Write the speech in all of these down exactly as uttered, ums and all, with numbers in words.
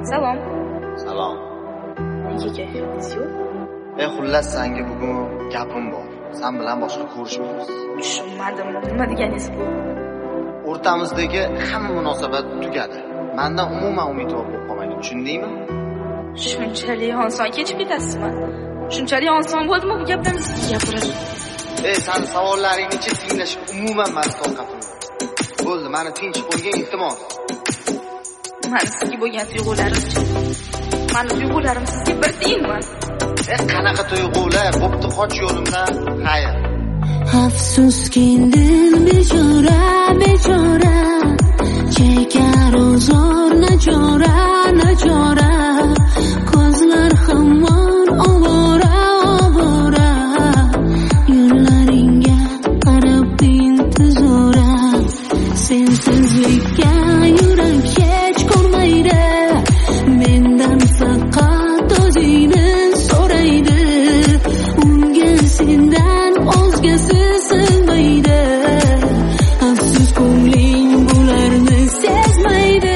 Salom. Salom. Nega kayfiyatingiz yo'q? Ey, xullas senga bugun gapim bor. Sen bilan boshqa ko'rishmaymiz. Tushunmadim. Nima deganingiz bu? O'rtamizdagi hamma munosabat tugadi. Mendan umuman umidvor bo'lib qolmaydi, tushundingmi? Shunchalik oson kechib ketasizmi? Shunchalik oson bo'ldimi bu gaplarni siz gapirasiz? Ey, sen savollaringni tinglashga umuman men toqatim yo'q. Bo'ldi, meni tinch qo'ygan, iltimos. Men sizga bo'lgan tuyg'ularim-chi? Meni tuyg'ularim sizga bir tiyinmi? Ey, qanaqa tuyg'ular? Bo'pti, qoch yo'limdan. Xayr. Afsuski dil bechora, bechora, chekar uzor nachora, nachora, ko'zlar hamon ovora, ovora, yo'llaringga qarab intizora, sensizlikka yurak hech ko'rmaydi, mendan faqat o'zingni so'raydi, unga sendan o'zgasi sig'maydi, afsus ko'ngling bularni sezmaydi.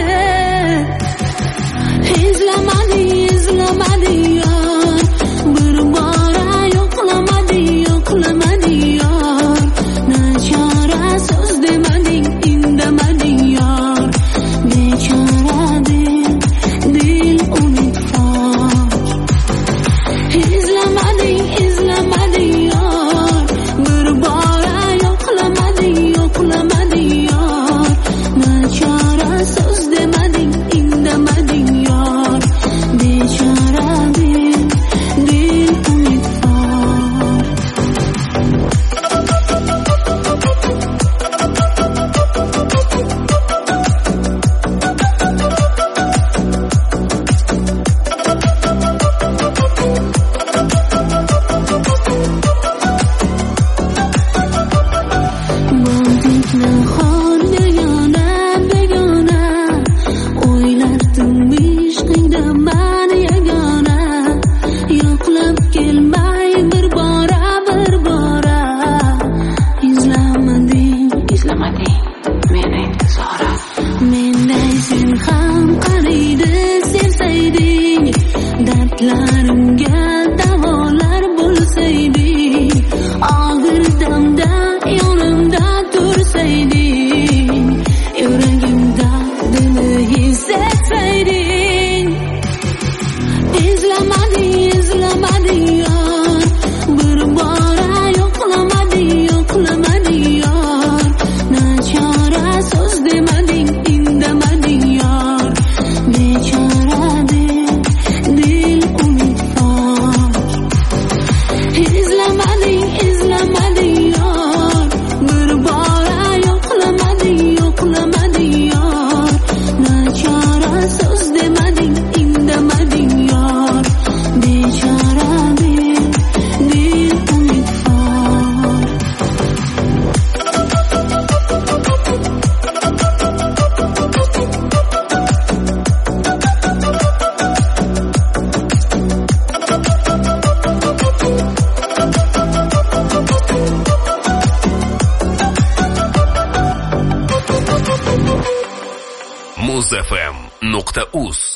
Izlamadi, izlamadi yor, bir bora yo'qlamadi, yo'qlamadi yor, nachora so'z demading, indamading yor, bechora dil, dil umidvor. Izlamadi, izlamadi yor, bir bora yo'qlamadi, yo'qlamadi yor, nachora so'z demading, indamading yor, bechora dil, dil umidvor. Banditni xor begona, begona, o'ylardim ishqingda man yagona, yo'qlab kelmay bir bora, bir bora, izlamading, izlamading meni intizora, menday sen ham qariydi sevsayding, dardlarimga davolar bo'lsayding, og'ir damda yonimda tursayding, yuragimda dini hissetsayding. Izlamadi, izlamadi yor, bir bora yo'qlamadi, yo'qlamadi yor, nachora so'z demading, indamading yor, bechora dil, dil umidvor. Izlamadi, izlamadi yor, bir bora yo'qlamadi, yo'qlamadi yor, nachora so'z demading, indamading yor, bechora dil, dil umidvor. muz f m nuqta uz